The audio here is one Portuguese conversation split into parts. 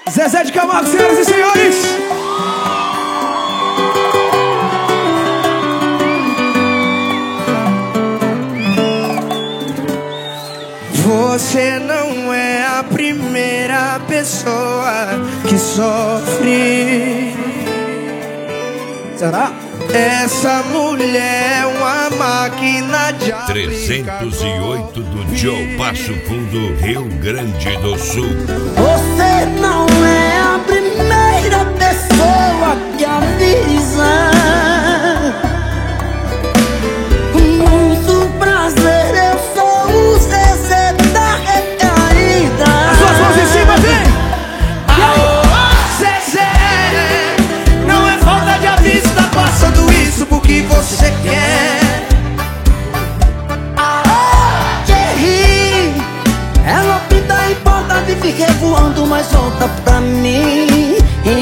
Zezé de Camargo, senhoras e senhores. Você não é a primeira pessoa que sofre. Será? Essa mulher é uma máquina de 308 do Joe Passo Fundo, Rio Grande do Sul. Você não é a primeira pessoa que avisa. Muito prazer, eu sou o Zezé da recaída. As suas mãos em cima, vem! Zezé, não é falta de aviso, tá passando isso porque você quer. Thierry, ela pinta e porta e fica voando, mas volta pra mim.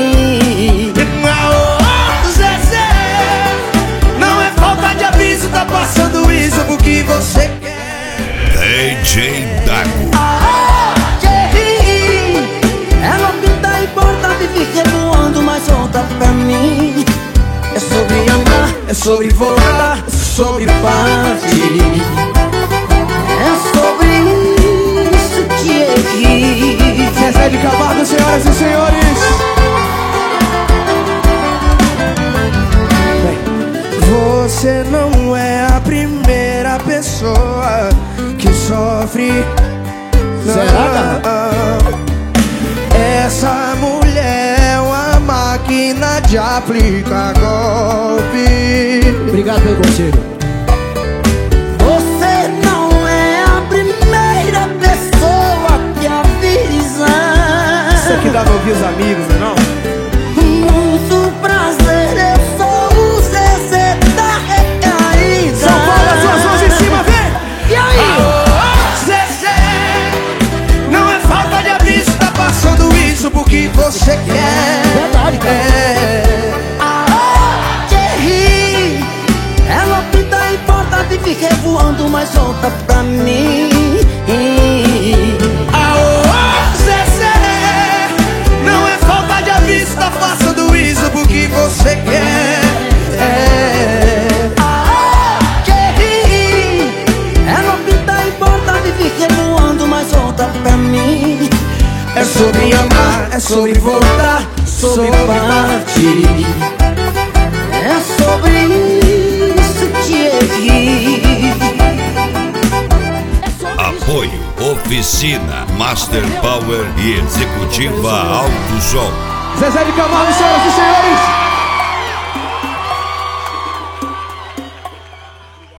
Zezé, não é falta de aviso, tá passando isso porque você quer. DJ Dago. Thierry, ela pinta e porta e fica voando, mas volta pra mim. É sobre amar, É sobre voltar, é sobre partir. É sobre isso, Thierry. Zezé de Camargo, senhoras e senhores. Você não é a primeira pessoa que sofre. Será, Essa mulher é uma máquina de aplicar golpe. Obrigado pelo conselho. Você não é a primeira pessoa que avisa. Isso aqui dá pra ouvir os amigos, não é não? Muito prazer, eu sou o Zezé da recaída. São Paulo, as suas mãos em cima, vem! E aí? Zezé, não é falta de aviso, tá passando isso porque você quer. Verdade, cara. Thierry, ela pinta e porta e fica voando, mas volta pra mim. Zezé, não é falta de aviso, tá passando isso porque você quer. Thierry, ela pinta e porta e fica voando, mas volta pra mim. É sobre amar, é sobre voltar, sobre partir. É sobre isso, Thierry. Apoio, Oficina, Master Power e Executiva Alto Som. Zezé de Camargo, senhoras e senhores.